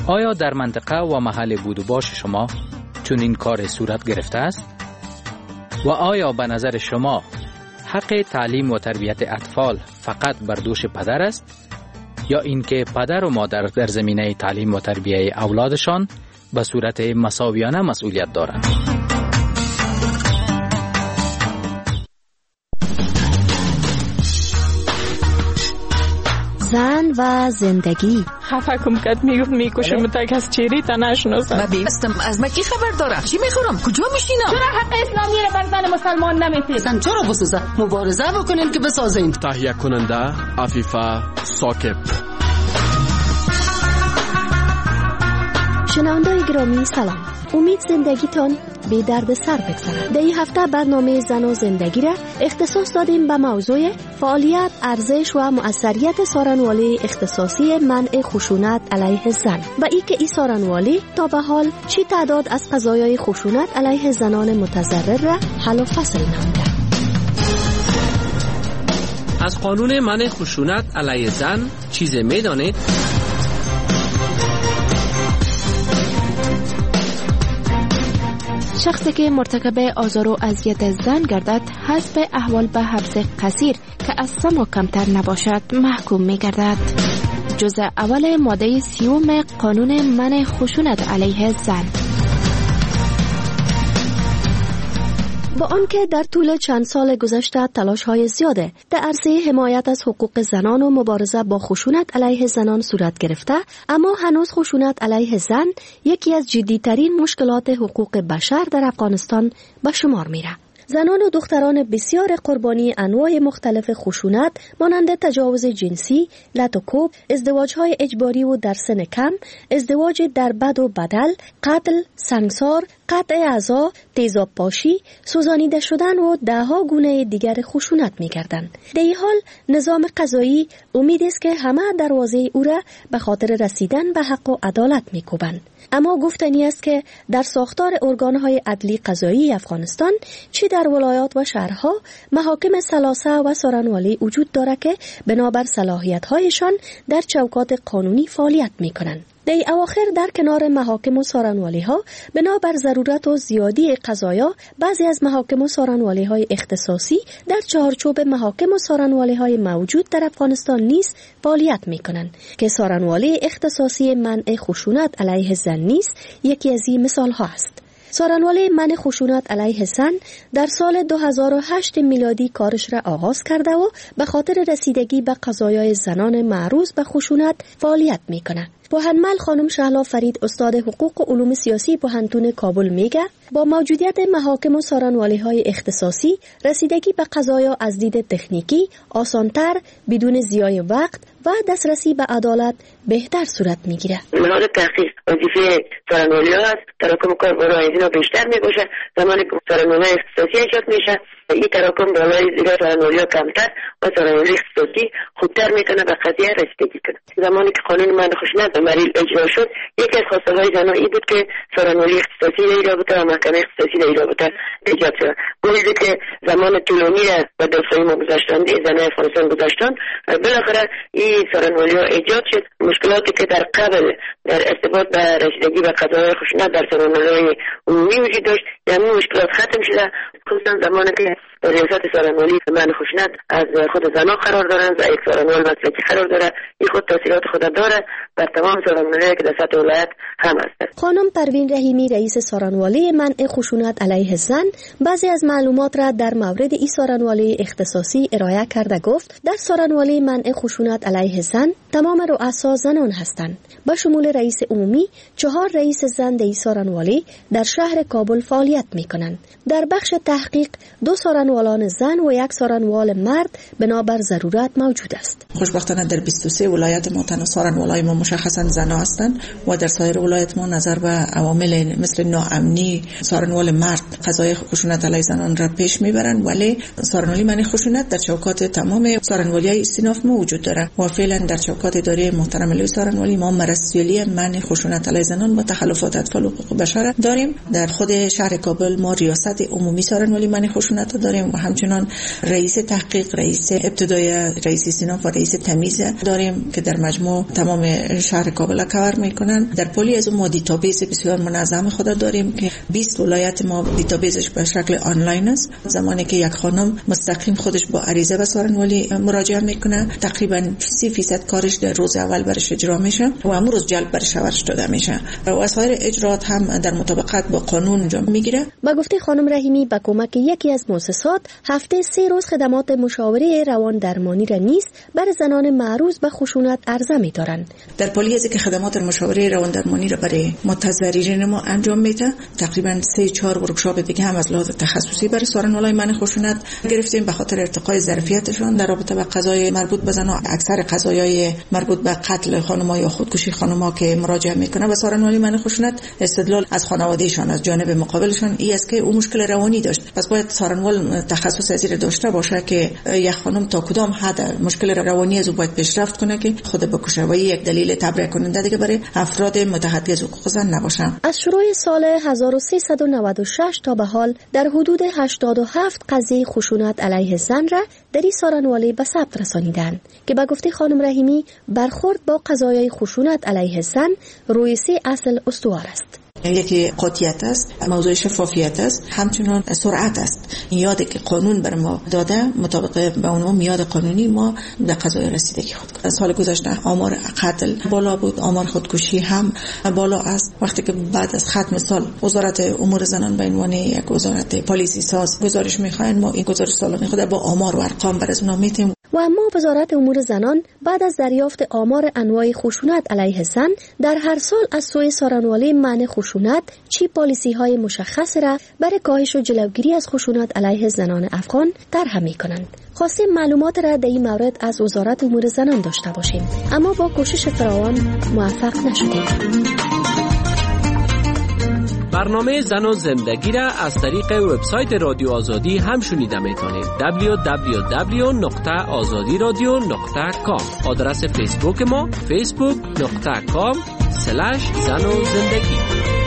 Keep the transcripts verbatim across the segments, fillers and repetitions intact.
آیا در منطقه و محل بود و باش شما چون این کار صورت گرفته است؟ و آیا به نظر شما حق تعلیم و تربیت اطفال فقط بر دوش پدر است؟ یا اینکه پدر و مادر در زمینه تعلیم و تربیت اولادشان به صورت مساویانه مسئولیت دارند؟ زن و زندگی. خفه کم کد میگفت میکشم تا کس چیری تا نشناسم. من بیستم از مکی خبر دارم. چی میخورم؟ کجا میشینم؟ چرا حق اسلامی رو بر زن مسلمان نمیتید؟ زن چرا بسوزه؟ مبارزه بکنین که بسازین. تهیه کننده عفیفه ثاقب. شنونده‌های گرامی سلام. امید زندگیتان بی درد سر بگذرد. در این هفته برنامه زن و زندگی را اختصاص دادیم به موضوع فعالیت، ارزش و مؤثریت سارنوالی اختصاصی منع خشونت علیه زن و ای که این سارنوالی تا به حال چی تعداد از قضایای خشونت علیه زنان متضرر را حل و فصل نموده. از قانون منع خشونت علیه زن چیز میدانید؟ شخصی که مرتکب آزار و اذیت زن گردد حسب احوال به حبس قصیر که از سه ماه کمتر نباشد محکوم می گردد. جزء اول ماده سیوم قانون منع خشونت علیه زن. با آنکه در طول چند سال گذشته تلاش‌های زیاده در عرصه حمایت از حقوق زنان و مبارزه با خشونت علیه زنان صورت گرفته، اما هنوز خشونت علیه زن یکی از جدی‌ترین مشکلات حقوق بشر در افغانستان به شمار میره. زنان و دختران بسیار قربانی انواع مختلف خشونت مانند تجاوز جنسی، لط و کوب، ازدواج‌های اجباری و در سن کم، ازدواج در بد و بدل، قتل، سنگسار، قطع اعضا، تیزاب پاشی، سوزانیده شدن و دهها گونه دیگر خشونت می‌کردند. در این حال نظام قضایی امید است که همه دروازه او را به خاطر رسیدن به حق و عدالت می‌کوبند. اما گفتنی است که در ساختار ارگان‌های عدلی قضایی افغانستان چه در ولایات و شهرها محاکم ثلاثه و سارنوالی وجود دارد که بنابر صلاحیت‌هایشان در چوکات قانونی فعالیت می‌کنند. در اواخر در کنار محاکم و سارنوالی ها بنابر ضرورت و زیادی قضایا بعضی از محاکم و سارنوالی های اختصاصی در چهارچوب محاکم و سارنوالی های موجود در افغانستان نیز فعالیت می کنند که سارنوالی اختصاصی منع خشونت علیه زن نیز یکی از این مثال ها است. سارنوالی منع خشونت علیه زن در سال دو هزار و هشت میلادی کارش را آغاز کرده و به خاطر رسیدگی به قضایای زنان معروض به خشونت فعالیت می کند. پوهنمل خانم شهلا فرید استاد حقوق و علوم سیاسی پوهنتون کابل میگه با موجودیت محاکم و سارنوالی های اختصاصی رسیدگی به قضایا از دید تکنیکی آسانتر، بدون ضیاع وقت و دسترسی به عدالت بهتر صورت میگیره. نهاد تحقیق وظیفه سارنوالی ها است. تراکم کار برای از اینا بیشتر میگوشه. زمانی که سارنوالی اختصاصی ایجاد میشه این تراکم بالای دیگر سارنوالی ها کمتر و سارنوالی اختصاصی خوبتر میتونه به قضیه رسیدگی کنه. زمانی که قانون منع خشونت به مریل اجرا شد یکی از خواسته های زنان این بود که سارنوالی اختصاصی در این رابطه و محکمه اختصاصی در این رابطه ایجاد شد. گویی که زمان طولانی را به دستای ما گذاشتند، زنان افغانستان گذاشتند، بالاخره این سارنوالی ها ایجاد شد. مشکلاتی که در قبل در ارتباط به رسیدگی به قضایای خشونت در سارنوالی عمومی وجود داشت، یعنی مشکلات ختم شده. خصوصا زمانی که ریاست سارنوالی منع خشونت از خود زنان قرار دارند و یک سارنوال مسلکی قرار داره، این خود تاثیرات خود داره بر تمام سارنوالی که در سطح ولایت هم هست. خانم پروین رحیمی رئیس سارنوالی منع خشونت علیه زن بعضی از معلومات را در مورد این سارنوالی اختصاصی ارائه کرده گفت در سارنوالی منع خشونت علیه زن تمام رؤسا زنان هستند. با شمول رئیس عمومی چهار رئیس زن در این سارنوالی در شهر کابل فعالیت می‌کنند. در بخش تحقیق دو سارنوالان زن و یک سارنوال مرد بنابر ضرورت موجود است. خوشبختانه در بیست و سه ولایت ما تنها سارنوالای ما مشخصا زن‌ها هستند و در سایر ولایت ما نظر به عوامل مثل ناامنی سارنوال مرد قضای خشونت علیه زنان را پیش میبرند، ولی سارنوالی منع خشونت در چوکات تمام سارنوالی‌های استیناف ما وجود دارد و فعلا در چوکات اداره محترم علی سارنوالی ما مراسلی منع خشونت علیه زنان با تخلفات اطفال و حقوق بشر داریم. در خود شهر کابل ما ریاست عمومی سارنوالی منع خشونت داریم داریم و همچنان رئیس تحقیق، رئیس ابتدای، رئیس صنف و رئیس تمیز داریم که در مجموع تمام شهر کابل کاور میکنن. در پلی از ما دیتابیس بسیار منظم خود داریم که بیست ولایت ما دیتابیسش به شکل آنلاین است. زمانی که یک خانم مستقیم خودش با عریضه به سارنوالی مراجعه میکنه، تقریبا سی درصد کارش در روز اول برش اجرا میشه و امروز روز جلب برش شورش داده میشه و سایر اجرات هم در مطابقت با قانون انجام میگیره. با گفته خانم رحیمی، با کمک یکی از مؤسسات هفته سه روز خدمات مشاوره روان درمانی را نیز برای زنان معرض به خشونت عرضه می‌دارند. در پلی از که خدمات مشاوره روان درمانی را برای متضررین ما انجام میده، تقریبا سه چهار ورکشاپ دیگه هم از لحاظ تخصصی برای سارنوالای منع خشونت گرفتیم به خاطر ارتقای ظرفیتشان در رابطه با قضای مربوط به زنان. اکثر قضایای مربوط به قتل خانم‌ها یا خودکشی خانم‌ها که مراجعه میکنه به سارنوالی منع خشونت، استدلال از خانواده‌شان، از جانب مقابلشان این است که او مشکل روانی داشت. پس باید سارنوال تخصص ازیر داشته باشه که یک خانم تا کدام حد مشکل روانی از او باید پیشرفت کنه که خود بکشه و یک دلیل تبرئه کننده دیگه برای افراد متعدی از حقوق زن نباشه. از شروع سال هزار و سیصد و نود و شش تا به حال در حدود هشتاد و هفت قضیه خشونت علیه زن را در این سارنوالی به ثبت رسانیدند که به گفته خانم رحیمی برخورد با قضایای خشونت علیه زن روی سه اصل استوار است. یکی قاطعیت است، موضوع شفافیت است، همچنان سرعت است. یادی که قانون بر ما داده مطابق به اون میاد قانونی ما در قضای رسیدگی خود کنیم. سال گذشته آمار قتل بالا بود، آمار خودکشی هم بالا است. وقتی که بعد از ختم سال وزارت امور زنان به عنوان یک وزارت پالیسی ساز گزارش می‌خواهند، ما این گزارش سالانه خود با آمار و ارقام بر از اونها میتیم. و اما وزارت امور زنان بعد از دریافت آمار انواع خشونت علیه زن در هر سال از سوی سارنوالی منع خشونت چی پالیسی های مشخص را برای کاهش و جلوگیری از خشونت علیه زنان افغان طرح می‌کنند. خواستیم معلومات را در این مورد از وزارت امور زنان داشته باشیم، اما با کوشش فراوان موفق نشدیم. برنامه زن و زندگی را از طریق وبسایت رادیو آزادی هم شنیده میتونید. دبلیو دبلیو دبلیو نقطه آزادی رادیو نقطه کام. آدرس فیسبوک ما فیسبوک نقطه کام سلش زن و زندگی.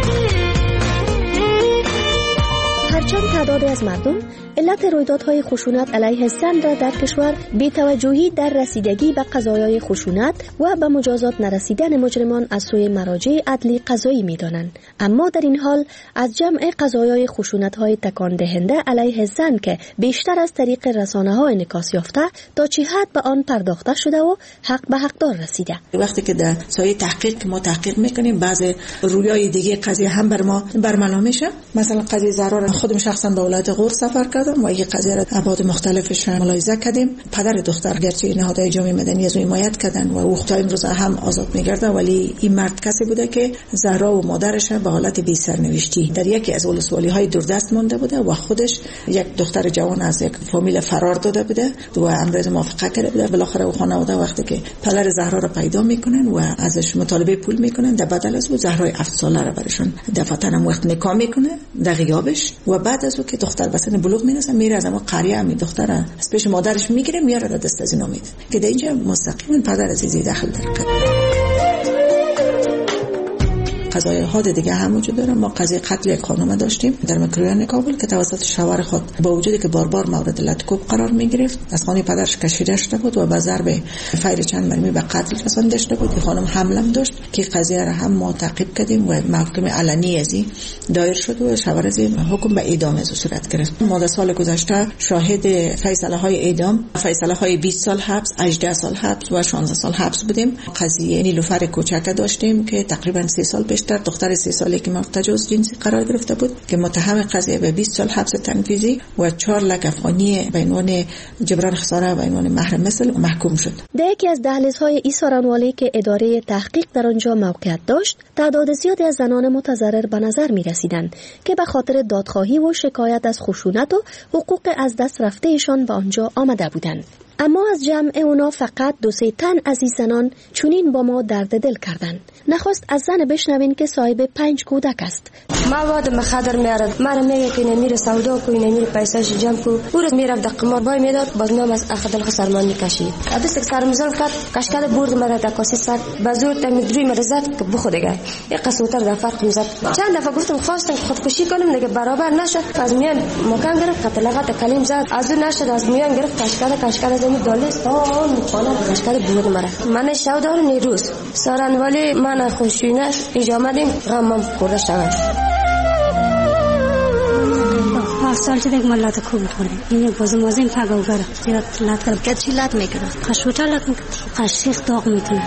هرچند تعدادی از مردم علت رویدادهای خشونت علیه زن را در کشور بی‌توجهی در رسیدگی به قضایای خشونت و به مجازات نرسیدن مجرمان از سوی مراجع عدلی قضایی می‌دانند، اما در این حال از جمع قضایای خشونت‌های تکان دهنده علیه زن که بیشتر از طریق رسانه‌ها انعکاس یافته تا چه حد به آن پرداخته شده و حق به حقدار رسیده. وقتی که در سایه تحقیق که ما تحقیق می‌کنیم بعض رویای دیگه قضیه هم بر ما برملا میشه. مثلا قضیه زهرا خودم شخصا به ولایت غور سفر کردم و این قضیه را ابعاد مختلفش ملاحظه کردیم. پدر دختر گرچه نهادهای جامعه مدنی از او حمایت کردن و او تا امروز هم آزاد میگرده، ولی این مرد کسی بوده که زهرا و مادرش به حالت بی سرنوشتی در یکی از ولسوالی‌های دوردست مانده بوده و خودش یک دختر جوان از یک فامیل فرار داده بوده و امروز موافقه کرده بوده. بالاخره او خانواده وقتی که پدر زهرا را پیدا میکنن و ازش مطالبه پول میکنن، در بدل از او زهرای هفت ساله را برشون دفعتاً هم وقت نکاح میکنه در غیابش و بعد از او که دختر به سن بلوغ میرسه میره از اما قریه می دختر از پیش مادرش میگیره میاره در دست از اینا میده که در اینجا مستقیما پدر عزیزی دخل داره. قضای حاد دیگه هم وجود داره. ما قضیه قتل یک خانم داشتیم در مکرویان کابل که توسط شوهر خود با وجودی که بار بار مورد لطکوب قرار میگرفت از خانه پدرش کشیده شده بود و با ضرب فیر چند مرمی به قتل رسانده شده بود. خانم حملم داشت که قضیه را هم ما تعقیب کردیم و محکمه علنی ازی دایر شد و شوهر از حکم به اعدام از صورت گرفت. ما در سال گذشته شاهد فیصله های اعدام، فیصله های بیست سال حبس، هجده سال حبس و شانزده سال حبس بودیم. قضیه نیلوفر کوچک داشتیم که تقریبا سه سال پیش در دختر سه ساله که مورد تجاوز جنسی قرار گرفته بود که متهم قضیه به بیست سال حبس تنفیذی و چهار لک افغانی به عنوان جبران خساره به عنوان محرم مثل محکوم شد. در یکی از دهلیزهای این سارنوالی که اداره تحقیق در آنجا موقعیت داشت، تعداد زیادی از زنان متضرر به نظر می رسیدند که به خاطر دادخواهی و شکایت از خشونت و حقوق از دست رفتهشان به آنجا آمده بودند. اما از جمع اونا فقط دو سه تن از این زنان چونین با ما درد دل کردن. نخواست از زن بشنوین که صاحب پنج کودک است. مواد مخدر میارد، مرا میگه که نمیره سودا کو، نمیره پیساش جمع کو، او روز میرفت در قمار بای میداد، باز نام از اخدل خسرمان میکشید. دست سر میزان کرد، کشکل برد مرا در کاسه سر، بازور تمیدروی مرا زد که بخو دیگه. یک قسوتر در فرق میزد. چند دفعه گفتم خواستم خودکشی کنم دیگه برابر نشد. از میان مکان گرفت، قتلغت کلیم زد. از اون نشد، از میان گرفت کشکل کشکل زمین دالست. آه میخوانم کشکل برد مرا. من شودار نیروز. سارن ولی من خوشینش ایجامدیم غمم خورده شود. سال چه دیگه ملات خوب میکنه. این بازم مازیم پگاو گره. زیاد لات کرد. که چی لات میکنه؟ خشوتا لات میکنه. خشیخ داغ میکنه.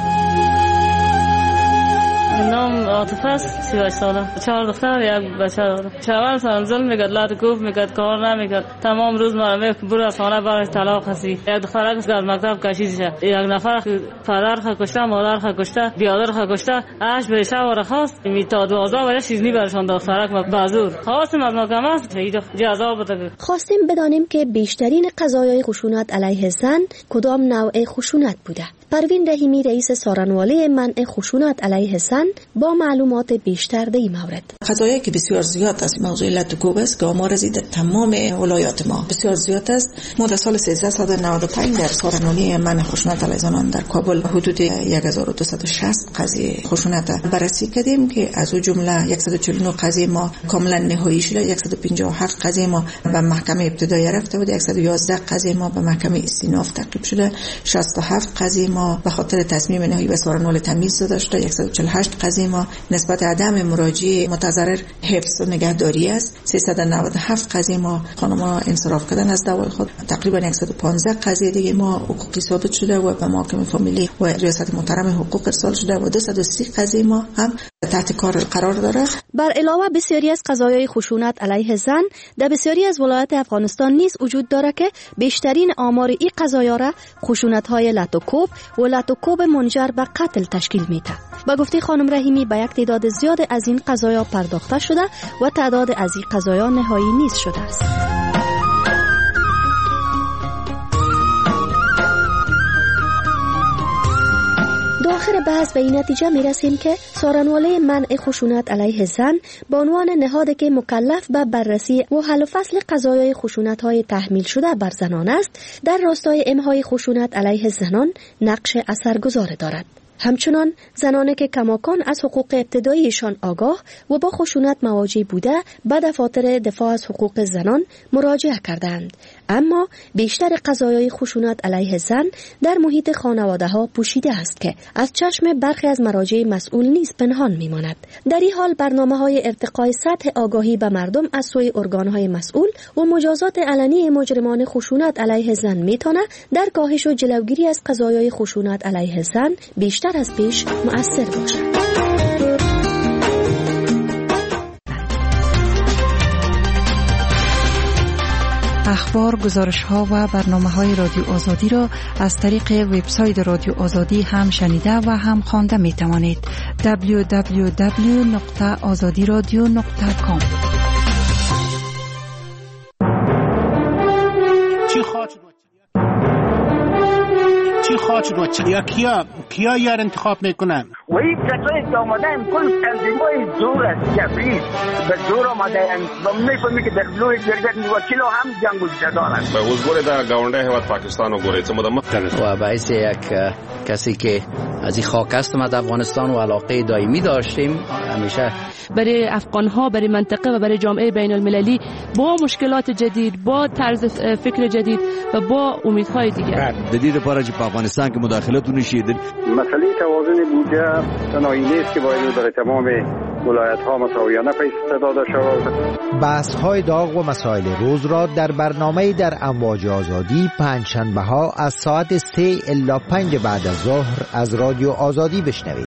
نام عاطفه است، سی و هشت ساله. چهار دختر یک بچه دارم. چهار سال ظلم میکرد، لات کوف میکرد، کار نمیکرد. تمام روز مرا میگفت برو از خانه برش طلاق هستی. یک دختر از مکتب کشیدش. یک نفر پدر خود کشته، مادر خود کشته، بیادر خود کشته. اش به شهر خواست میتا دوازده و چیزی برشان دخترک بازور. خواستم از محکمه است جزا بده. خواستیم بدانیم که بیشترین قضایای خشونت علیه زن کدام نوع خشونت بوده. پروین رحیمی رئیس سارنواله منع خشونت علیه زن با معلومات بیشتر در این مورد. قضایی که بسیار زیاد است، موضوع لط و کوب است که آمار رسیده تمام ولایات ما بسیار زیاد است. ما در سال سیزده نود و پنج در سارنواله منع خشونت علیه زنان در کابل حدود هزار و دویست و شصت قضیه خشونت بررسی کردیم که از او جمله صد و چهل و نه قضیه ما کاملا نهایی شده، صد و پنجاه و هفت قضیه ما به محکمه ابتدایی رفته بود، صد و یازده قضیه ما به محکمه استیناف تعقیب شده، شصت و هفت قضیه ما به خاطر تصمیم نهایی به سارنوال تمیز داشته، صد و چهل و هشت قضیه ما نسبت عدم مراجعه متضرر حفظ و نگهداری است، سیصد و نود و هفت قضیه ما خانم‌ها انصراف کردن از دعوای خود، تقریبا صد و پانزده قضیه دیگه ما حقوقی ثابت شده و به محکمه فامیلی و ریاست محترم حقوق ارسال شده و دویست و سی قضیه ما هم تحت کار قرار داره. بر علاوه بسیاری از قضایای خشونت علیه زن در بسیاری از ولایات افغانستان نیز وجود داره که بیشترین آمار این قضایا را خشونت‌های لط و کوب و لط و کوب منجر به قتل تشکیل میده. با گفته خانم رحیمی به یک تعداد زیاد از این قضایا پرداخته شده و تعداد از این قضایا نهایی نیز شده است. در آخر بحث به این نتیجه می رسیم که سارنواله منع خشونت علیه زن به عنوان نهادی که مکلف به بررسی و حل و فصل قضایای خشونت های تحمیل شده بر زنان است، در راستای امهای خشونت علیه زنان نقش اثرگذار دارد. همچنان زنانی که کماکان از حقوق ابتداییشان آگاه و با خشونت مواجه بوده به دفاتر دفاع از حقوق زنان مراجعه کردند، اما بیشتر قضایای خشونت علیه زن در محیط خانواده ها پوشیده است که از چشم برخی از مراجع مسئول نیز پنهان میماند. در این حال برنامه های ارتقای سطح آگاهی به مردم از سوی ارگان های مسئول و مجازات علنی مجرمان خشونت علیه زن میتونه در کاهش و جلوگیری از قضایای خشونت علیه زن بیشتر از پیش مؤثر باشد. اخبار، گزارش‌ها و برنامه‌های رادیو آزادی را از طریق وبسایت رادیو آزادی هم شنیده و هم خوانده می‌توانید. دبلیو دبلیو دبلیو نقطه آزادی رادیو نقطه کام. چی خواهد چی خواهد شد یا کیا کیا یار انتخاب میکنن؟ و این کسایی که آمدن کل تنظیمای زور است، جبری به زور آمدن و میفهمی که در لوی جرگت وکیل هم جنگ و جدال است. به حضور در گاونده هیواد پاکستان و گوریت مدام و باعث یک کسی که از این خاک است ما در افغانستان و علاقه دائمی داشتیم همیشه برای افغان‌ها، برای منطقه و برای جامعه بین المللی با مشکلات جدید، با طرز فکر جدید و با امیدهای دیگر. جدید پارچ په افغانستان کې مداخلت ونشید. مسئله توازن بودجه تنهایی نیست که باید در تمام ولایت‌ها مساویانه پیش داده شود. بحث‌های داغ و مسائل روز را در برنامه در امواج آزادی پنجشنبه‌ها از ساعت سه الی پنج بعد از ظهر از رادیو آزادی بشنوید.